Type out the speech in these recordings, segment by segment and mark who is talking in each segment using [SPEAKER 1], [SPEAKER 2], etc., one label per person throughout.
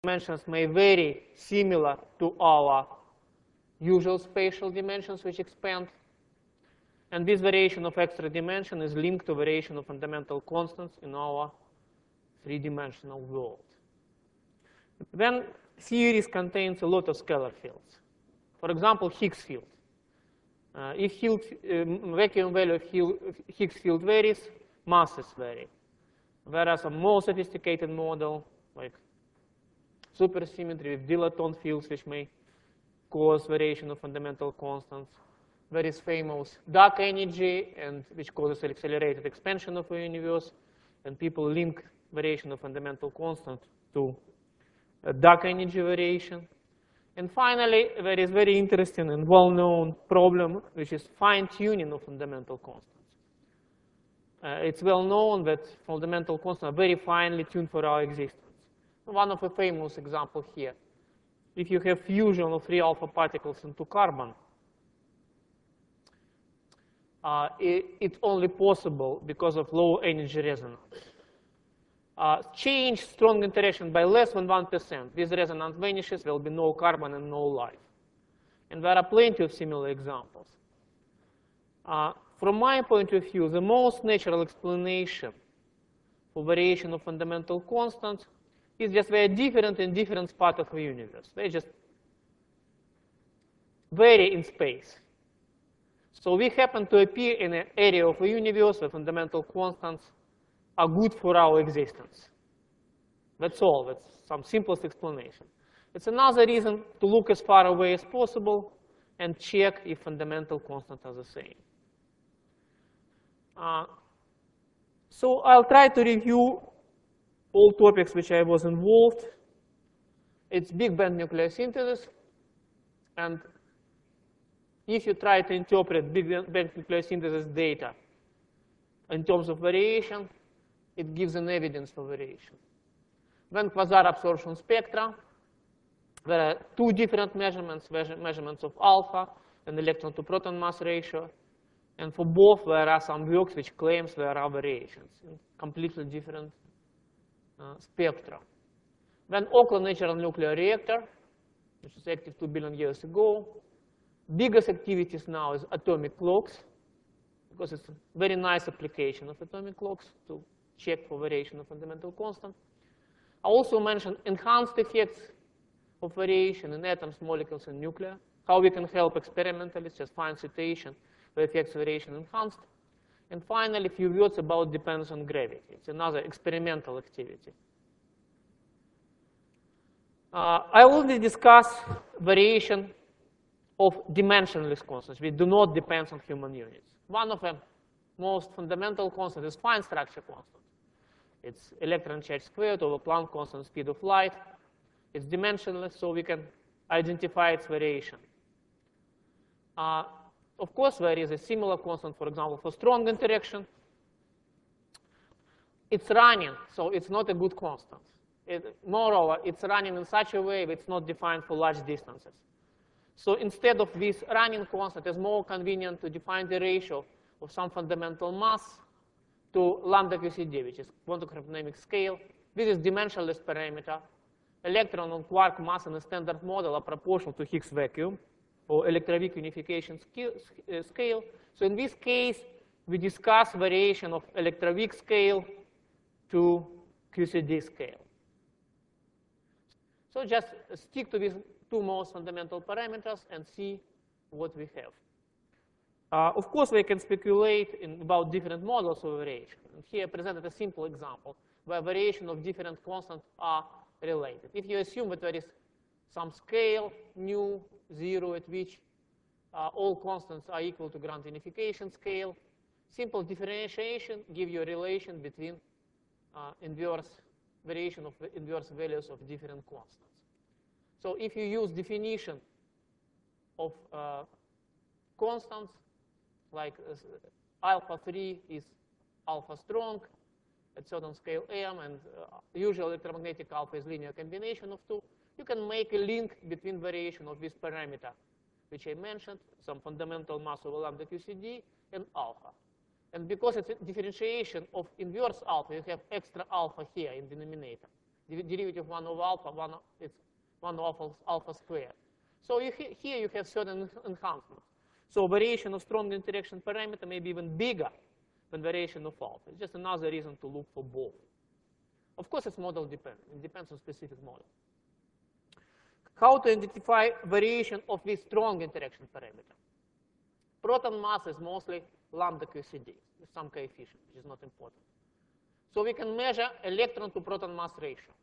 [SPEAKER 1] dimensions may vary similar to our usual spatial dimensions which expand. And this variation of extra dimension is linked to variation of fundamental constants in our three-dimensional world. Then series contains a lot of scalar fields. For example, Higgs field. If vacuum value of Higgs field varies, masses vary. Whereas a more sophisticated model, like supersymmetry with dilaton fields, which may cause variation of fundamental constants, there is famous dark energy, and which causes accelerated expansion of the universe, and people link variation of fundamental constant to dark energy variation. And finally, there is very interesting and well-known problem, which is fine-tuning of fundamental constants. It's well known that fundamental constants are very finely tuned for our existence. One of the famous examples here. If you have fusion of 3 alpha particles into carbon, it's only possible because of low energy resonance. Change strong interaction by less than 1%. This resonance vanishes, there will be no carbon and no life. And there are plenty of similar examples. From my point of view, the most natural explanation for variation of fundamental constants is just they're different in different parts of the universe. They just vary in space. So we happen to appear in an area of the universe where fundamental constants are good for our existence. That's all. That's some simplest explanation. It's another reason to look as far away as possible and check if fundamental constants are the same. So I'll try to review all topics which I was involved. It's Big Bang nucleosynthesis. And if you try to interpret Big Bang nucleosynthesis data in terms of variation, it gives an evidence for variation. Then quasar absorption spectra. There are 2 different measurements, measurements of alpha and electron to proton mass ratio. And for both, there are some works which claims there are variations in completely different spectra. Then Oakland Natural Nuclear Reactor, which was active 2 billion years ago. Biggest activities now is atomic clocks, because it's a very nice application of atomic clocks to check for variation of fundamental constant. I also mentioned enhanced effects of variation in atoms, molecules, and nuclei, how we can help experimentalists just find situation where effects variation enhanced. And finally, a few words about dependence on gravity. It's another experimental activity. I already discussed variation of dimensionless constants, which do not depend on human units. One of the most fundamental constants is fine structure constant. It's electron charge squared over Planck constant speed of light. It's dimensionless, so we can identify its variation. Of course, there is a similar constant, for example, for strong interaction. It's running, so it's not a good constant. Moreover, it's running in such a way that it's not defined for large distances. So instead of this running constant, it's more convenient to define the ratio of some fundamental mass to lambda QCD, which is quantum cryptodynamic scale. This is dimensionless parameter. Electron and quark mass in a standard model are proportional to Higgs vacuum, or electroweak unification scale. So in this case, we discuss variation of electroweak scale to QCD scale. So just stick to these 2 most fundamental parameters and see what we have. Of course, we can speculate about different models of variation. And here I presented a simple example where variation of different constants are related. If you assume that there is some scale, nu, 0, at which all constants are equal to grand unification scale, simple differentiation gives you a relation between inverse variation of inverse values of different constants. So if you use definition of constants, like alpha 3 is alpha strong at certain scale m, and usual electromagnetic alpha is linear combination of 2, you can make a link between variation of this parameter, which I mentioned, some fundamental mass over lambda QCD, and alpha. And because it's a differentiation of inverse alpha, you have extra alpha here in denominator. derivative 1 of alpha, it's 1 of alpha squared. So here you have certain enhancements. So variation of strong interaction parameter may be even bigger than variation of alpha. It's just another reason to look for both. Of course, it's model dependent. It depends on specific model. How to identify variation of this strong interaction parameter? Proton mass is mostly lambda QCD with some coefficient, which is not important. So we can measure electron to proton mass ratio.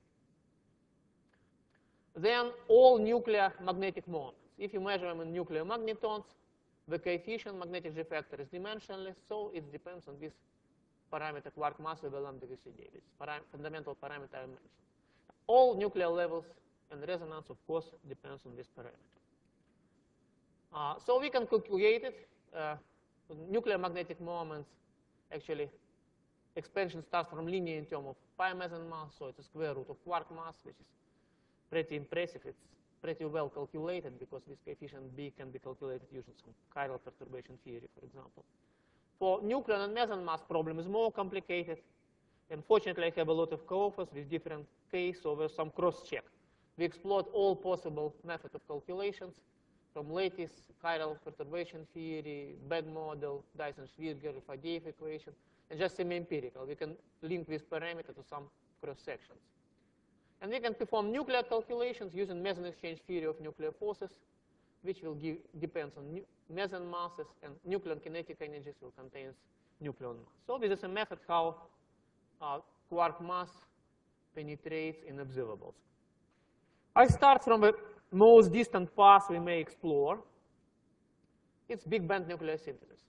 [SPEAKER 1] Then all nuclear magnetic moments. If you measure them in nuclear magnetons, the coefficient magnetic G factor is dimensionless, so it depends on this parameter quark mass over lambda QCD, this fundamental parameter I mentioned. All nuclear levels and resonance, of course, depends on this parameter. So we can calculate it. Nuclear magnetic moments, actually, expansion starts from linear in terms of pi meson mass, so it's a square root of quark mass, which is pretty impressive. It's pretty well calculated because this coefficient B can be calculated using some chiral perturbation theory, for example. For nuclear and meson mass problem is more complicated. Unfortunately, I have a lot of co-authors with different case, so there's some cross-check. We explored all possible methods of calculations, from lattice, chiral perturbation theory, Begg model, Dyson-Schwinger, Faddeev equation, and just semi-empirical. We can link this parameter to some cross-sections. And we can perform nuclear calculations using meson exchange theory of nuclear forces, which will depends on meson masses, and nuclear kinetic energies will contain nucleon mass. So this is a method how quark mass penetrates in observables. I start from the most distant path we may explore. It's big band nuclear synthesis.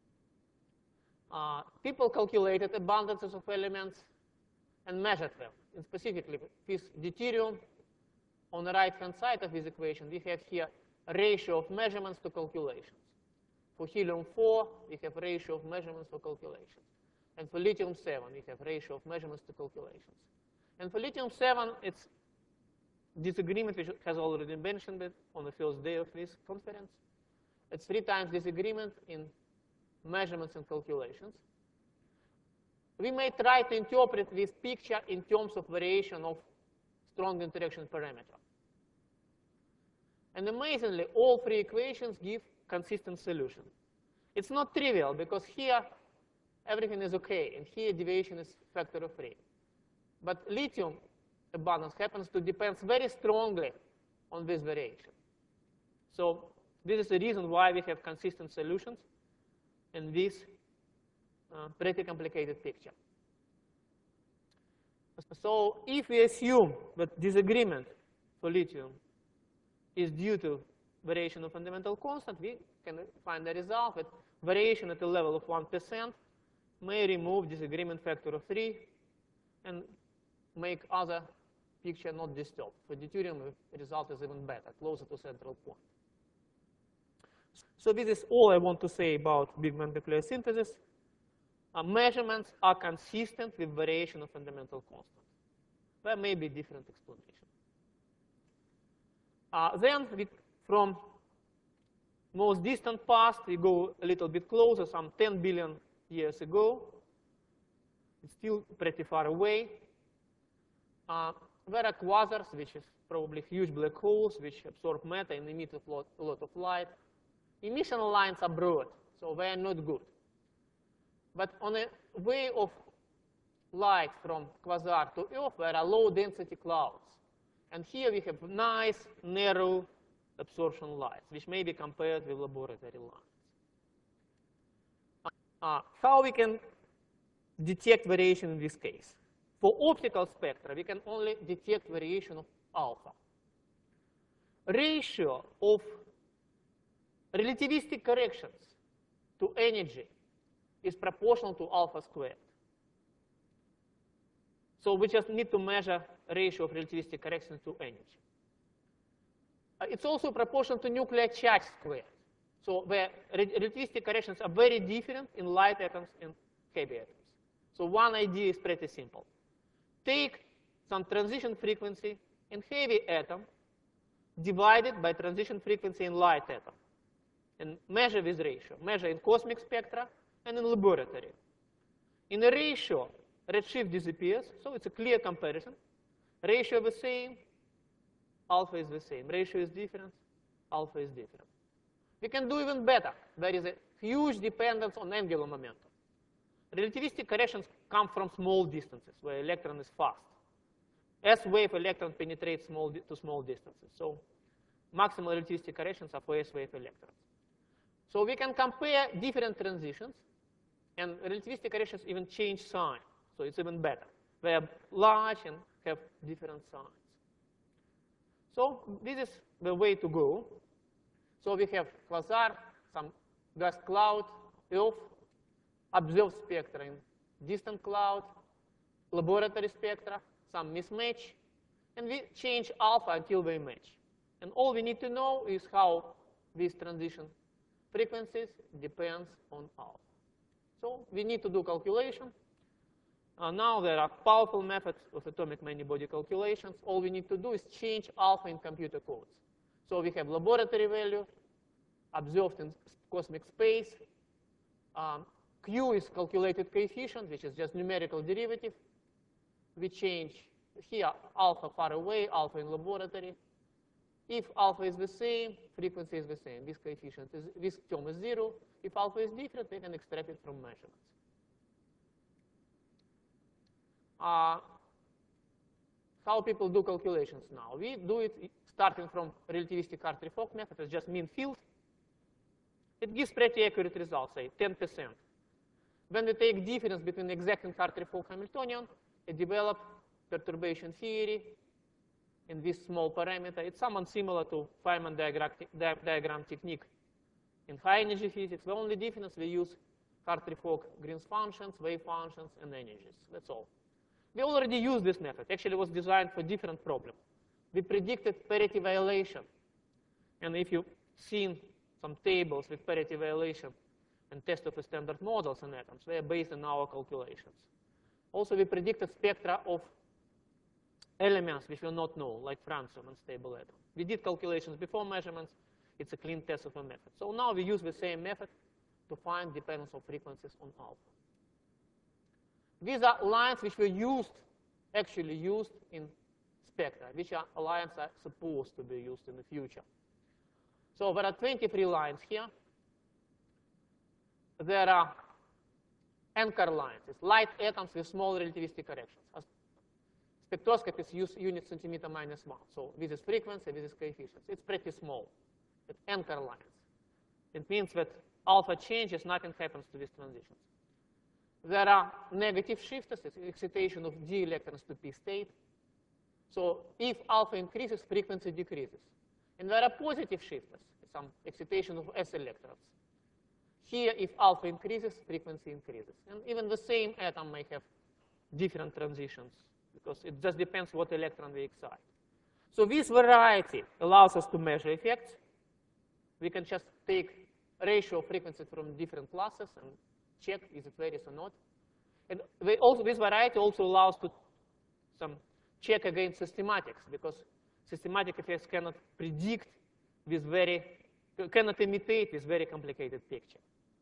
[SPEAKER 1] People calculated abundances of elements and measured them. And specifically, this deuterium on the right-hand side of this equation, we have here a ratio of measurements to calculations. For helium-4, we have ratio of measurements for calculations. And for lithium-7, we have ratio of measurements to calculations. And for lithium-7, it's disagreement, which has already been mentioned on the first day of this conference. It's 3 times disagreement in measurements and calculations. We may try to interpret this picture in terms of variation of strong interaction parameter. And amazingly, all 3 equations give consistent solution. It's not trivial, because here everything is OK, and here deviation is factor of 3. But lithium abundance happens to depend very strongly on this variation. So this is the reason why we have consistent solutions in this pretty complicated picture. So if we assume that disagreement for lithium is due to variation of fundamental constant, we can find the result that variation at the level of 1% may remove disagreement factor of 3 and make other picture not disturbed. For deuterium, the result is even better, closer to central point. So this is all I want to say about big band nuclear synthesis. Measurements are consistent with variation of fundamental constant. There may be different explanation. Then from most distant past, we go a little bit closer, some 10 billion years ago. It's still pretty far away. There are quasars, which is probably huge black holes, which absorb matter and emit a lot of light. Emission lines are broad, so they are not good. But on a way of light from quasar to Earth, there are low-density clouds. And here we have nice, narrow absorption lines, which may be compared with laboratory lines. How we can detect variation in this case? For optical spectra, we can only detect variation of alpha. Ratio of relativistic corrections to energy is proportional to alpha squared. So we just need to measure ratio of relativistic corrections to energy. It's also proportional to nuclear charge squared. So the relativistic corrections are very different in light atoms and heavy atoms. So one idea is pretty simple. Take some transition frequency in heavy atom divided by transition frequency in light atom, and measure this ratio. Measure in cosmic spectra and in laboratory. In a ratio, redshift disappears, so it's a clear comparison. Ratio the same, alpha is the same. Ratio is different, alpha is different. We can do even better. There is a huge dependence on angular momentum. Relativistic corrections come from small distances where electron is fast. S-wave electron penetrates to small distances. So maximal relativistic corrections are for S-wave electrons. So we can compare different transitions, and relativistic corrections even change sign. So it's even better. They are large and have different signs. So this is the way to go. So we have quasar, some gas cloud, Earth, observed spectra in distant cloud, laboratory spectra, some mismatch, and we change alpha until they match. And all we need to know is how these transition frequencies depends on alpha. So we need to do calculation. Now there are powerful methods of atomic many-body calculations. All we need to do is change alpha in computer codes. So we have laboratory value observed in cosmic space. Q is calculated coefficient, which is just numerical derivative. We change here alpha far away, alpha in laboratory. If alpha is the same, frequency is the same. This coefficient is, this term is 0. If alpha is different, we can extract it from measurements. How people do calculations now? We do it starting from relativistic Hartree-Fock method. It's just mean field. It gives pretty accurate results, say 10%. When we take difference between exact and Hartree-Fock Hamiltonian, it develops perturbation theory in this small parameter. It's somewhat similar to Feynman diagram technique in high energy physics. The only difference, we use Hartree-Fock Green's functions, wave functions, and energies. That's all. We already used this method. Actually, it was designed for different problems. We predicted parity violation. And if you've seen some tables with parity violation and test of the standard models in atoms, they are based on our calculations. Also, we predicted spectra of elements which we not know, like francium and stable atom. We did calculations before measurements. It's a clean test of a method. So now we use the same method to find dependence of frequencies on alpha. These are lines which were actually used in spectra, which are lines are supposed to be used in the future. So there are 23 lines here. There are anchor lines. It's light atoms with small relativistic corrections. Spectroscopists use unit centimeter minus 1. So this is frequency, this is coefficients. It's pretty small. It's anchor lines. It means that alpha changes, nothing happens to these transitions. There are negative shifters. It's excitation of d electrons to p state. So if alpha increases, frequency decreases. And there are positive shifters, some excitation of s electrons. Here, if alpha increases, frequency increases. And even the same atom may have different transitions, because it just depends what electron we excite. So this variety allows us to measure effects. We can just take ratio of frequencies from different classes and check is it varies or not. And this variety also allows to some check against systematics, because systematic effects cannot predict this cannot imitate this very complicated picture.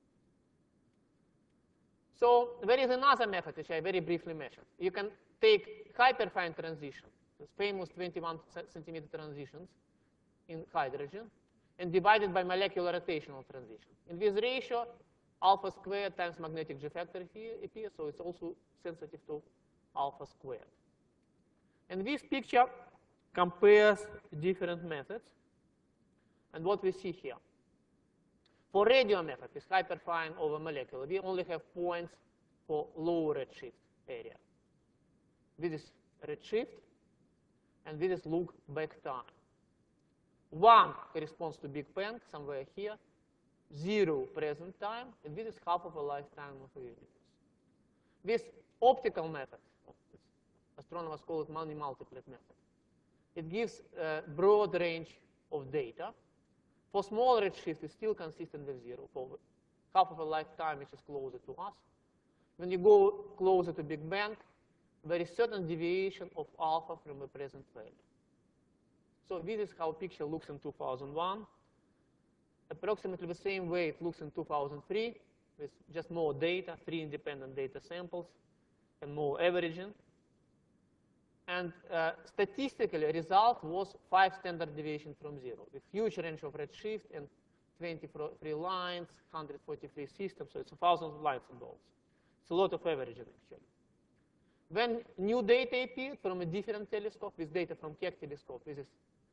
[SPEAKER 1] So there is another method which I very briefly mentioned. You can take hyperfine transition, this famous 21 centimeter transitions in hydrogen, and divide it by molecular rotational transition. In this ratio, alpha squared times magnetic G factor here appears, so it's also sensitive to alpha squared. And this picture compares different methods. And what we see here. For radio method, with hyperfine over molecular, we only have points for low redshift area. This is redshift, and this is look back time. 1 corresponds to Big Bang, somewhere here. 0 present time, and this is half of a lifetime of the universe. This optical method, astronomers call it multi-multiplet method, it gives a broad range of data. For small redshift, it's still consistent with 0. For half of a lifetime, which is closer to us. When you go closer to Big Bang, there is certain deviation of alpha from the present value. So this is how picture looks in 2001. Approximately the same way it looks in 2003, with just more data, 3 independent data samples, and more averaging. And statistically, result was 5 standard deviations from 0, with huge range of redshift and 23 lines, 143 systems, so it's 1,000 lines involved. It's a lot of averaging, actually. When new data appeared from a different telescope, with data from Keck telescope, with this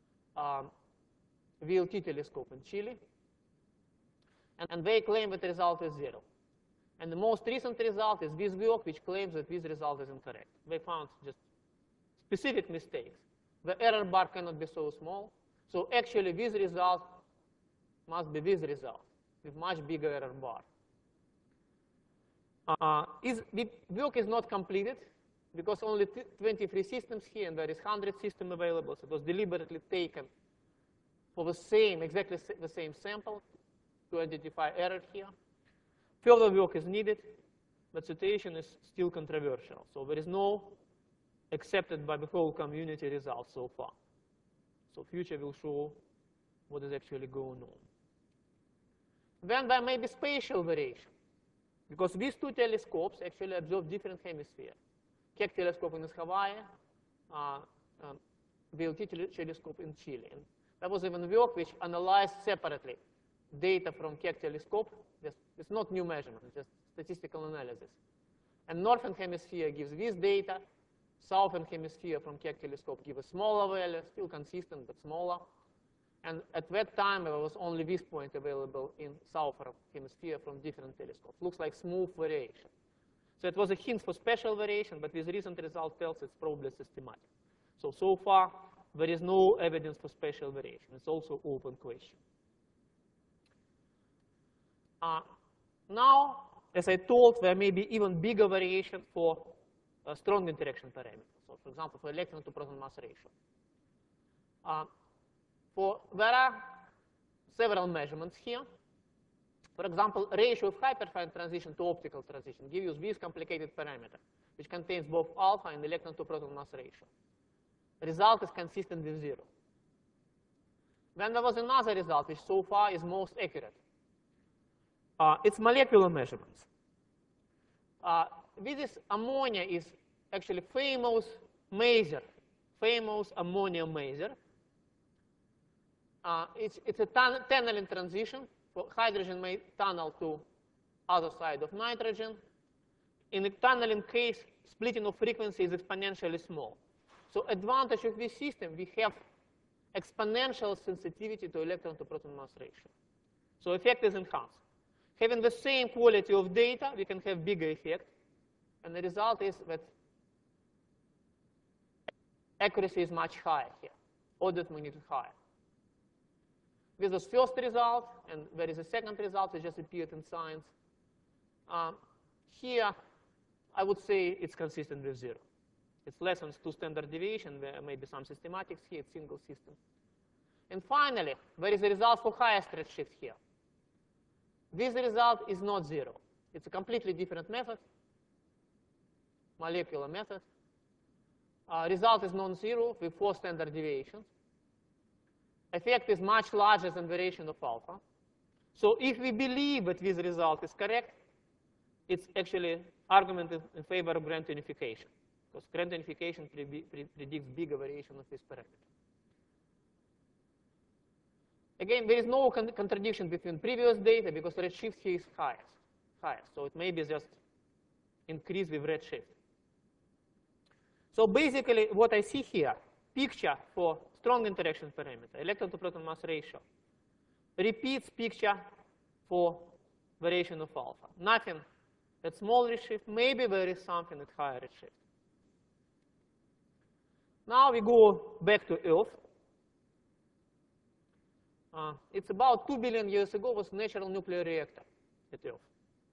[SPEAKER 1] VLT telescope in Chile, and they claim that the result is 0. And the most recent result is this work, which claims that this result is incorrect. They found just specific mistakes. The error bar cannot be so small. So actually, this result must be this result with much bigger error bar. The work is not completed because only 23 systems here, and there is 100 systems available. So it was deliberately taken for the same, exactly the same sample to identify error here. Further work is needed, but situation is still controversial. So there is no accepted by the whole community result so far. So future will show what is actually going on. Then there may be spatial variation, because these two telescopes actually observe different hemispheres. Keck telescope in Hawaii, VLT telescope in Chile. And there was even work which analyzed separately data from Keck telescope. It's not new measurement, it's just statistical analysis. And northern hemisphere gives this data. Southern hemisphere from Keck telescope gives a smaller value, still consistent, but smaller. And at that time, there was only this point available in southern hemisphere from different telescopes. Looks like smooth variation. So it was a hint for spatial variation, but with recent result tells it's probably systematic. So far, there is no evidence for spatial variation. It's also an open question. Now, as I told, there may be even bigger variation for strong interaction parameters. So, for example, for electron to proton mass ratio. There are several measurements here. For example, ratio of hyperfine transition to optical transition gives you this complicated parameter, which contains both alpha and electron to proton mass ratio. The result is consistent with 0. Then there was another result, which so far is most accurate. It's molecular measurements. This ammonia is actually famous maser, famous ammonia maser. It's a tunneling transition. For hydrogen may tunnel to other side of nitrogen. In the tunneling case, splitting of frequency is exponentially small. So advantage of this system, we have exponential sensitivity to electron to proton mass ratio. So effect is enhanced. Having the same quality of data, we can have bigger effect. And the result is that accuracy is much higher here, order of magnitude higher. This was first result, and there is a second result that just appeared in Science. Here, I would say it's consistent with 0. It's less than 2 standard deviation. There may be some systematics here. It's single system. And finally, there is a result for highest redshift here. This result is not 0. It's a completely different method, molecular method. Result is non-zero with 4 standard deviations. Effect is much larger than variation of alpha. So if we believe that this result is correct, it's actually argument in favor of grand unification, because grand unification predicts bigger variation of this parameter. Again, there is no contradiction between previous data because redshift here is highest. So it may be just increase with redshift. So basically, what I see here, picture for strong interaction parameter, electron to proton mass ratio, repeats picture for variation of alpha. Nothing at small redshift. Maybe there is something at higher redshift. Now we go back to Earth. It's about 2 billion years ago was natural nuclear reactor at Earth.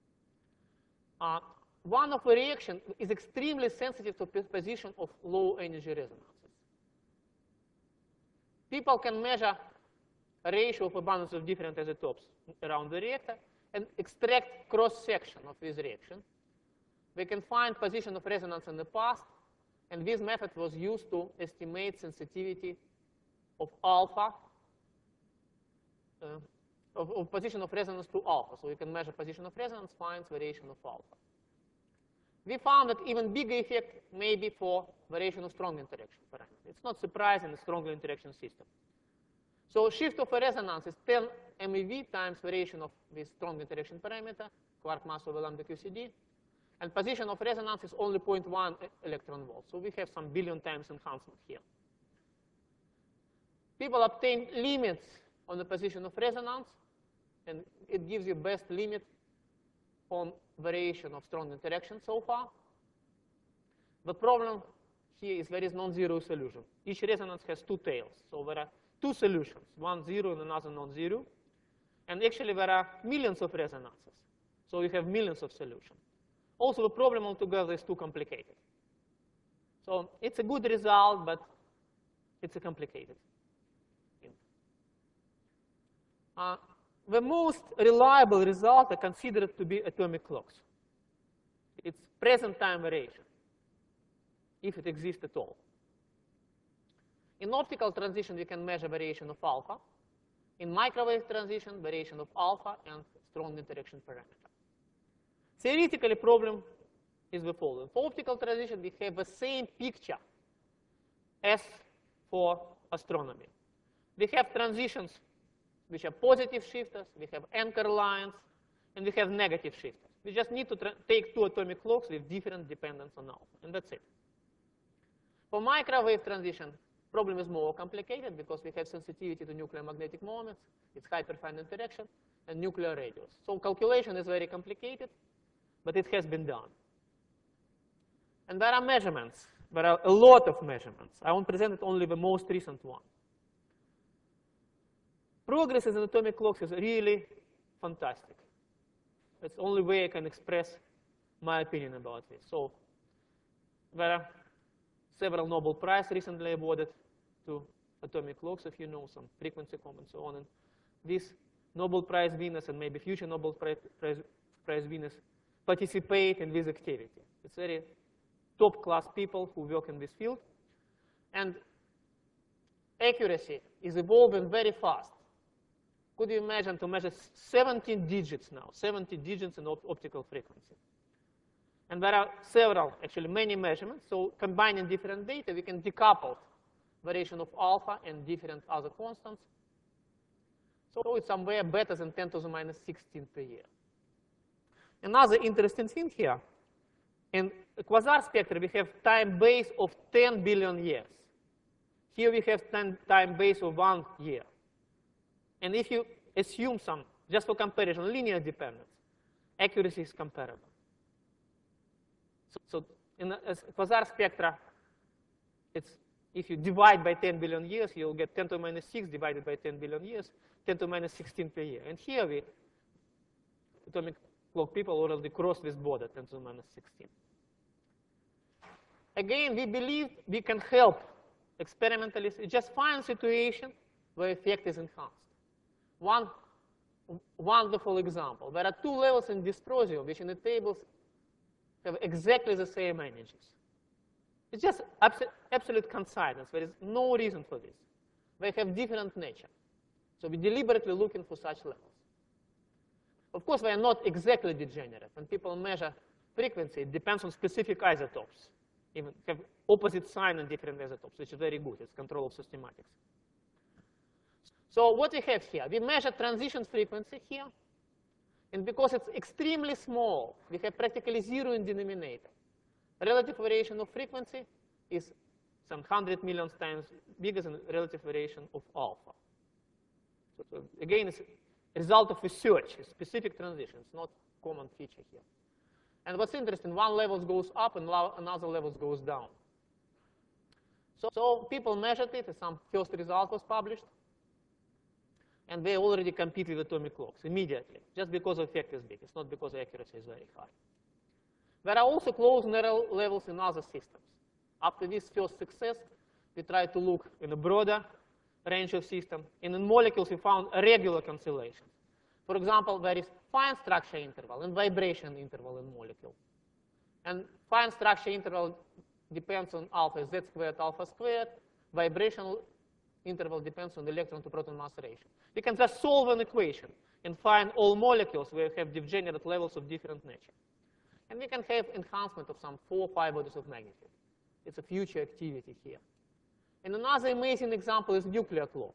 [SPEAKER 1] One of the reactions is extremely sensitive to position of low energy resonances. People can measure a ratio of abundance of different isotopes around the reactor and extract cross-section of this reaction. They can find position of resonance in the past, and this method was used to estimate sensitivity of alpha, of position of resonance to alpha. So you can measure position of resonance, finds variation of alpha. we found that even bigger effect may be for variation of strong interaction parameter. It's not surprising, a stronger interaction system. So shift of a resonance is 10 MeV times variation of this strong interaction parameter, quark mass over lambda QCD. And position of resonance is only 0.1 electron volt. So we have some billion times enhancement here. People obtain limits on the position of resonance, and it gives you best limit on variation of strong interaction so far. The problem here is there is non-zero solution. Each resonance has two tails. So there are two solutions, one zero and another non-zero. And actually there are millions of resonances. So you have millions of solutions. Also, the problem altogether is too complicated. So it's a good result, but it's a complicated. The most reliable result are considered to be atomic clocks. It's present time variation, if it exists at all. In optical transition, we can measure variation of alpha. In microwave transition, variation of alpha and strong interaction parameter. Theoretically, problem is the following. For optical transition, we have the same picture as for astronomy. We have transitions which are positive shifters, we have anchor lines, and we have negative shifters. We just need to take two atomic clocks with different dependence on alpha, and that's it. For microwave transition, problem is more complicated because we have sensitivity to nuclear magnetic moments, it's hyperfine interaction, and nuclear radius. So calculation is very complicated, but it has been done. And there are measurements. There are a lot of measurements. I won't present only the most recent one. Progress in atomic clocks is really fantastic. It's the only way I can express my opinion about this. So there are several Nobel Prizes recently awarded to atomic clocks, if you know, some frequency comb and so on. And these Nobel Prize winners and maybe future Nobel Prize winners participate in this activity. It's very top-class people who work in this field. And accuracy is evolving very fast. Could you imagine to measure 17 digits now, 70 digits in optical frequency? And there are several, actually many measurements. So combining different data, we can decouple variation of alpha and different other constants. So it's somewhere better than 10 to the minus 16 per year. Another interesting thing here, in a quasar spectrum, we have time base of 10 billion years. Here we have time base of 1 year. And if you assume some, just for comparison, linear dependence, accuracy is comparable. So in a quasar spectra, it's, if you divide by 10 billion years, you'll get 10 to the minus 6 divided by 10 billion years, 10 to the minus 16 per year. And here we, atomic clock people already crossed this border, 10 to the minus 16. Again, we believe we can help experimentalists just find a situation where effect is enhanced. One wonderful example. There are two levels in dysprosium which in the tables have exactly the same energies. It's just absolute coincidence. There is no reason for this. They have different nature. So we're deliberately looking for such levels. Of course, they are not exactly degenerate. When people measure frequency, it depends on specific isotopes. Even have opposite sign in different isotopes, which is very good. It's control of systematics. So what we have here, we measure transition frequency here. And because it's extremely small, we have practically zero in denominator. Relative variation of frequency is some 100 million times bigger than relative variation of alpha. So again, it's a result of research, a specific transition. It's not a common feature here. And what's interesting, one level goes up and another level goes down. So people measured it, and some first result was published. And they already compete with atomic clocks immediately, just because the effect is big. It's not because the accuracy is very high. There are also closed narrow levels in other systems. After this first success, we tried to look in a broader range of systems. And in molecules, we found regular cancellations. For example, there is fine structure interval and vibration interval in molecule. And fine structure interval depends on alpha z squared, alpha squared. Vibrational interval depends on the electron to proton mass ratio. We can just solve an equation and find all molecules where we have degenerate levels of different nature. And we can have enhancement of some 4 or 5 orders of magnitude. It's a future activity here. And another amazing example is nuclear clock.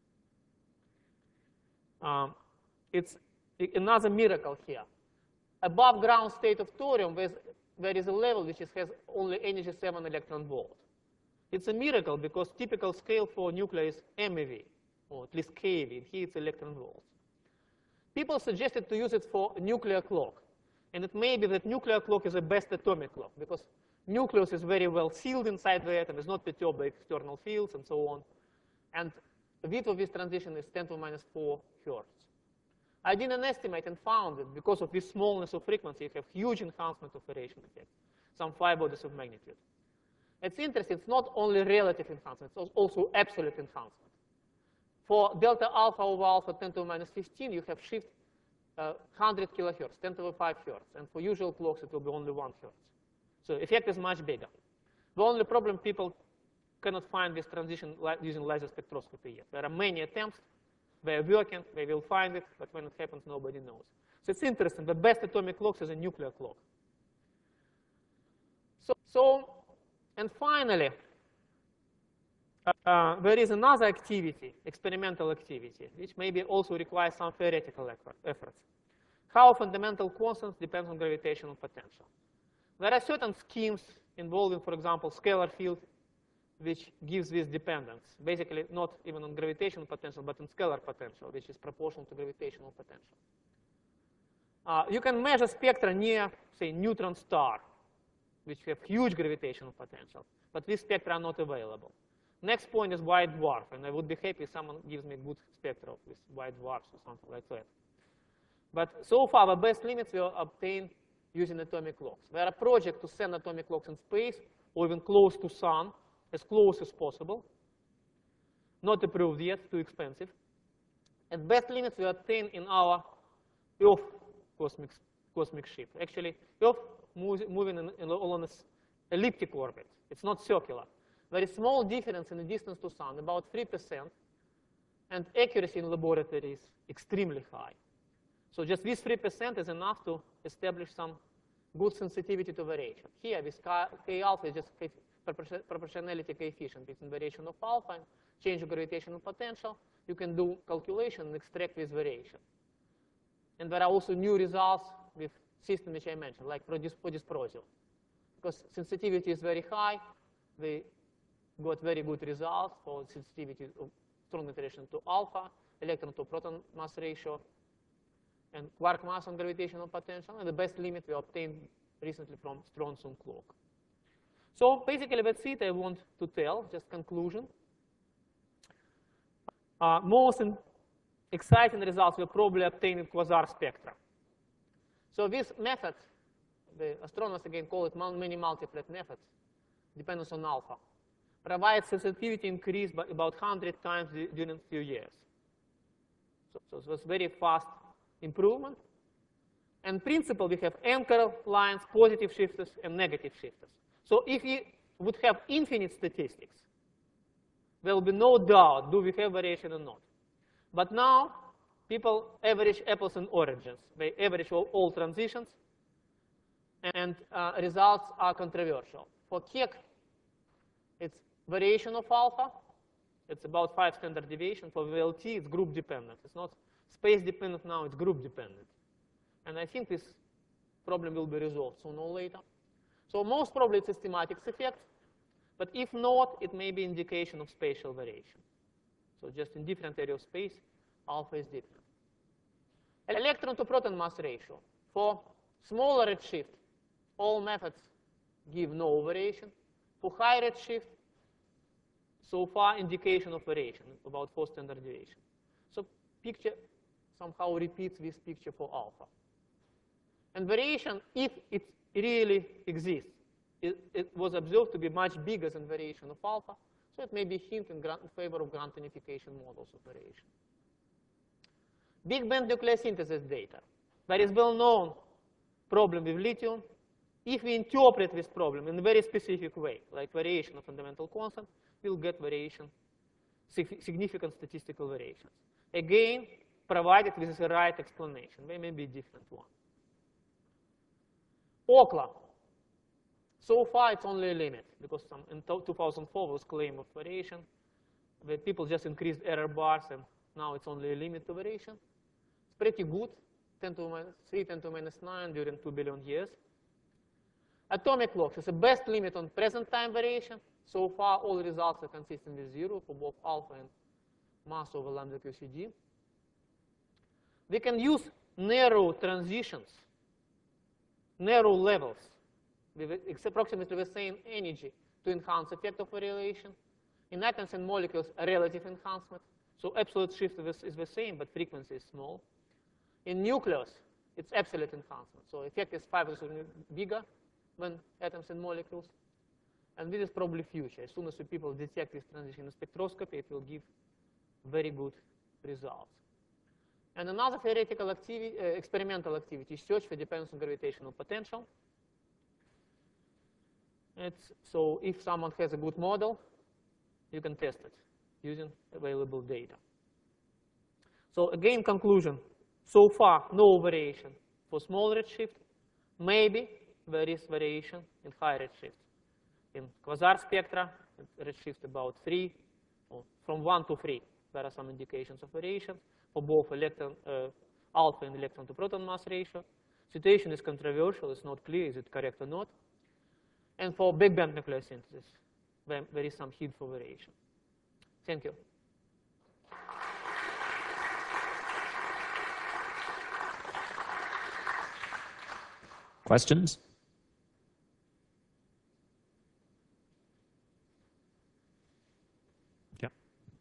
[SPEAKER 1] It's another miracle here. Above ground state of thorium, there is a level which has only energy 7 electron volt. It's a miracle because typical scale for nuclear is MeV, or at least keV. Here it's electron volts. People suggested to use it for nuclear clock. And it may be that nuclear clock is the best atomic clock because nucleus is very well sealed inside the atom. It's not perturbed by external fields and so on. And the width of this transition is 10 to the minus 4 hertz. I did an estimate and found that because of this smallness of frequency, you have huge enhancement of variation effect, some 5 orders of magnitude. It's interesting. It's not only relative enhancement. It's also absolute enhancement. For delta alpha over alpha 10 to the minus 15, you have shift 100 kilohertz, 10 to the 5 hertz. And for usual clocks, it will be only 1 hertz. So effect is much bigger. The only problem, people cannot find this transition using laser spectroscopy yet. There are many attempts. They are working. They will find it. But when it happens, nobody knows. So it's interesting. The best atomic clocks is a nuclear clock. And finally, there is another activity, experimental activity, which maybe also requires some theoretical efforts. How fundamental constants depend on gravitational potential. There are certain schemes involving, for example, scalar field, which gives this dependence, basically not even on gravitational potential, but on scalar potential, which is proportional to gravitational potential. You can measure spectra near, say, neutron star, which have huge gravitational potential, but these spectra are not available. Next point is white dwarf, and I would be happy if someone gives me a good spectra of these white dwarfs or something like that. But so far, the best limits were obtained using atomic clocks. There are projects to send atomic clocks in space or even close to sun, as close as possible. Not approved yet, too expensive. And best limits were obtained in our Earth cosmic ship. Actually, Earth moving along an elliptic orbit. It's not circular. Very small difference in the distance to sun, about 3%, and accuracy in laboratory is extremely high. So just this 3% is enough to establish some good sensitivity to variation. Here, this K alpha is just proportionality coefficient between variation of alpha and change of gravitational potential. You can do calculation and extract this variation. And there are also new results with system which I mentioned, like for dysprosium. Because sensitivity is very high, they got very good results for sensitivity of strong interaction to alpha, electron to proton mass ratio, and quark mass and gravitational potential. And the best limit we obtained recently from Strontium clock. So basically, that's it I want to tell, just conclusion. Most exciting results were probably obtained in quasar spectra. So this method, the astronomers again call it many multiplet methods, dependence on alpha, provides sensitivity increase by about 100 times during a few years. So it was very fast improvement. And in principle, we have anchor lines, positive shifters, and negative shifters. So if we would have infinite statistics, there will be no doubt, do we have variation or not. But now, people average apples and oranges. They average all transitions, and results are controversial. For Keck, it's variation of alpha. It's about 5 standard deviation. For VLT, it's group dependent. It's not space dependent now, it's group dependent. And I think this problem will be resolved sooner or later. So most probably it's a systematics effect. But if not, it may be indication of spatial variation. So just in different area of space, alpha is different. Electron to proton mass ratio. For smaller redshift, all methods give no variation. For high redshift, so far indication of variation, about 4 standard deviation. So picture somehow repeats this picture for alpha. And variation, if it really exists, it was observed to be much bigger than variation of alpha. So it may be a hint in favor of Grant unification models of variation. Big band nucleosynthesis data. There is well-known problem with lithium. If we interpret this problem in a very specific way, like variation of fundamental constant, we'll get variation, significant statistical variations. Again, provided with the right explanation. They may be a different one. Ookla. So far, it's only a limit, because in 2004 was claim of variation, where people just increased error bars, and now it's only a limit to variation. It's pretty good, 10 to minus 3, 10 to minus 9 during 2 billion years. Atomic clocks is the best limit on present time variation. So far, all results are consistent with 0 for both alpha and mass over lambda QCD. We can use narrow transitions, narrow levels, with approximately the same energy to enhance effect of variation. In atoms and molecules, a relative enhancement. So absolute shift is the same, but frequency is small. In nucleus, it's absolute enhancement. So effect is 5 times bigger than atoms and molecules. And this is probably future. As soon as people detect this transition in spectroscopy, it will give very good results. And another theoretical activity, experimental activity is search for dependence on gravitational potential. So if someone has a good model, you can test it using available data. So again, conclusion. So far, no variation for small redshift. Maybe there is variation in high redshift. In quasar spectra, redshift about 3, or from 1 to 3, there are some indications of variation for both electron, alpha and electron to proton mass ratio. Situation is controversial. It's not clear, is it correct or not. And for big band nucleosynthesis, there is some hint for variation. Thank you.
[SPEAKER 2] Questions? Yeah.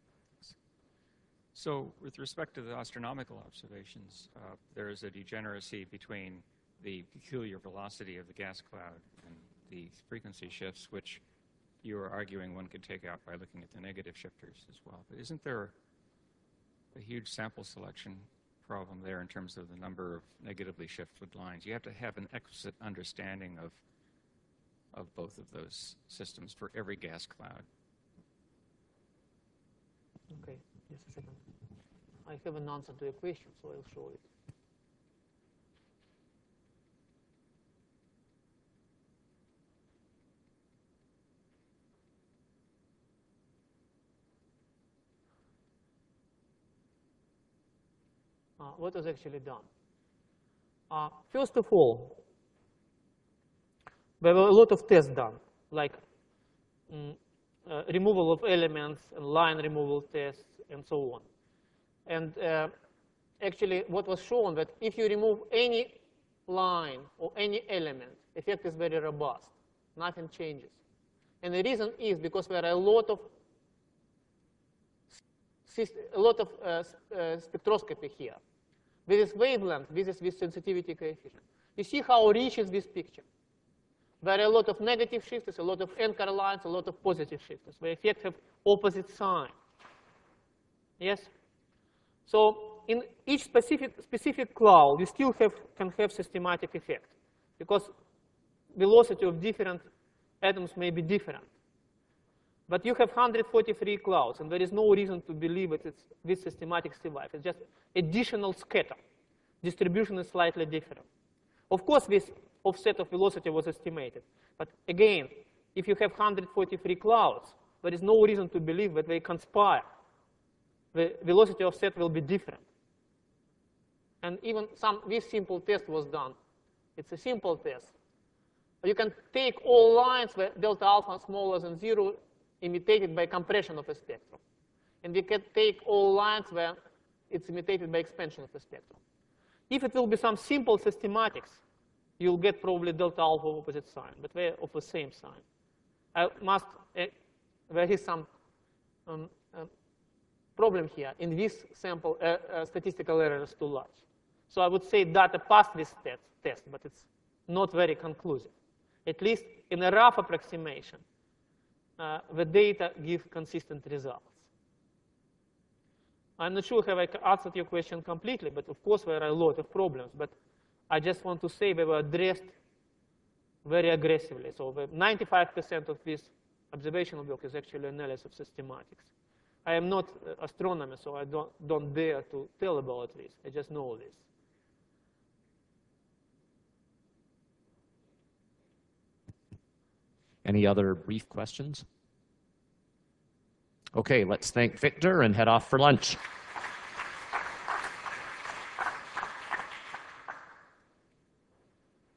[SPEAKER 3] So with respect to the astronomical observations, there is a degeneracy between the peculiar velocity of the gas cloud and the frequency shifts, which you are arguing one could take out by looking at the negative shifters as well. But isn't there a huge sample selection problem there in terms of the number of negatively shifted lines? You have to have an explicit understanding of both of those systems for every gas cloud.
[SPEAKER 1] Okay, just a second. I have an answer to your question, so I'll show it. What was actually done? First of all, there were a lot of tests done, like removal of elements and line removal tests and so on. And actually, what was shown that if you remove any line or any element, effect is very robust. Nothing changes. And the reason is because there are a lot of spectroscopy here. This is wavelength, this is with sensitivity coefficient. You see how rich is this picture. There are a lot of negative shifters, a lot of anchor lines, a lot of positive shifters. The effects have opposite sign. Yes? So in each specific cloud, you still can have systematic effect, because velocity of different atoms may be different. But you have 143 clouds, and there is no reason to believe that this systematic survives. It's just additional scatter. Distribution is slightly different. Of course, this offset of velocity was estimated. But again, if you have 143 clouds, there is no reason to believe that they conspire. The velocity offset will be different. And even this simple test was done. It's a simple test. You can take all lines where delta alpha smaller than 0, imitated by compression of a spectrum. And we can take all lines where it's imitated by expansion of the spectrum. If it will be some simple systematics, you'll get probably delta alpha of opposite sign, but they're of the same sign. There is some problem here. In this sample, statistical error is too large. So I would say data passed this test, but it's not very conclusive. At least in a rough approximation, the data give consistent results. I'm not sure have I answered your question completely, but of course there are a lot of problems. But I just want to say they were addressed very aggressively. So 95% of this observational work is actually analysis of systematics. I am not an astronomer, so I don't dare to tell about this. I just know this.
[SPEAKER 2] Any other brief questions? Okay, let's thank Victor and head off for lunch.